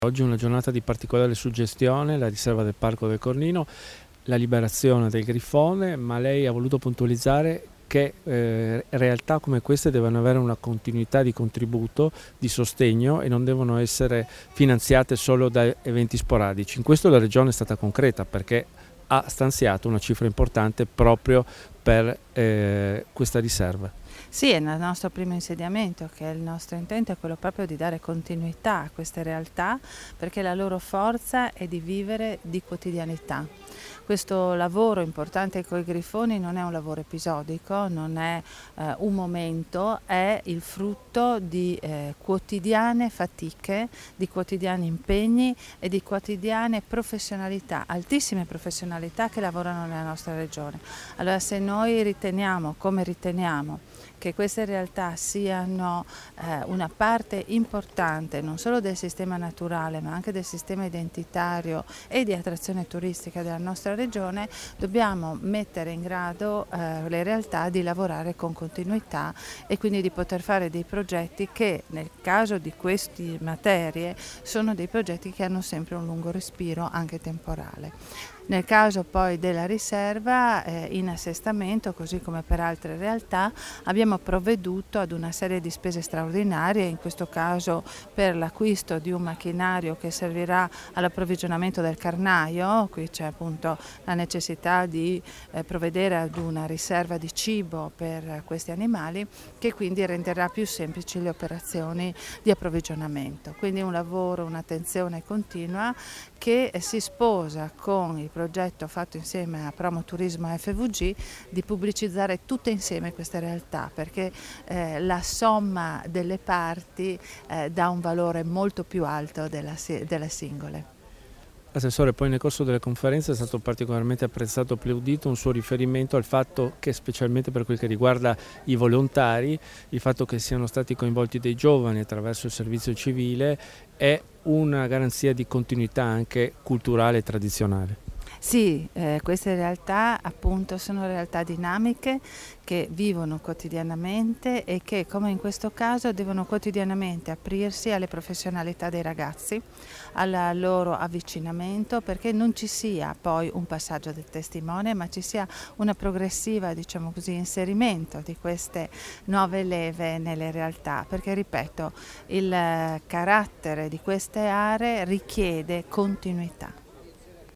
Oggi è una giornata di particolare suggestione, la riserva del Parco del Cornino, la liberazione del grifone, ma lei ha voluto puntualizzare che realtà come queste devono avere una continuità di contributo, di sostegno e non devono essere finanziate solo da eventi sporadici. In questo la Regione è stata concreta perché ha stanziato una cifra importante proprio per questa riserva. Sì, è nel nostro primo insediamento che il nostro intento è quello proprio di dare continuità a queste realtà, perché la loro forza è di vivere di quotidianità. Questo lavoro importante con i grifoni non è un lavoro episodico, non è un momento, è il frutto di quotidiane fatiche, di quotidiani impegni e di quotidiane professionalità, altissime professionalità che lavorano nella nostra regione. Allora, se noi riteniamo, come riteniamo, che queste realtà siano una parte importante non solo del sistema naturale ma anche del sistema identitario e di attrazione turistica della nostra regione, dobbiamo mettere in grado le realtà di lavorare con continuità e quindi di poter fare dei progetti che nel caso di queste materie sono dei progetti che hanno sempre un lungo respiro anche temporale. Nel caso poi della riserva in assestamento, così come per altre realtà, abbiamo provveduto ad una serie di spese straordinarie, in questo caso per l'acquisto di un macchinario che servirà all'approvvigionamento del carnaio. Qui c'è appunto la necessità di provvedere ad una riserva di cibo per questi animali, che quindi renderà più semplici le operazioni di approvvigionamento. Quindi un lavoro, un'attenzione continua che si sposa con il progetto fatto insieme a Promo Turismo e FVG di pubblicizzare tutte insieme queste realtà, perché la somma delle parti dà un valore molto più alto delle singole. Assessore, poi nel corso delle conferenze è stato particolarmente apprezzato e applaudito un suo riferimento al fatto che, specialmente per quel che riguarda i volontari, il fatto che siano stati coinvolti dei giovani attraverso il servizio civile è una garanzia di continuità anche culturale e tradizionale. Sì, queste realtà appunto sono realtà dinamiche che vivono quotidianamente e che, come in questo caso, devono quotidianamente aprirsi alle professionalità dei ragazzi, al loro avvicinamento, perché non ci sia poi un passaggio del testimone, ma ci sia una progressiva, diciamo così, inserimento di queste nuove leve nelle realtà, perché ripeto, il carattere di queste aree richiede continuità.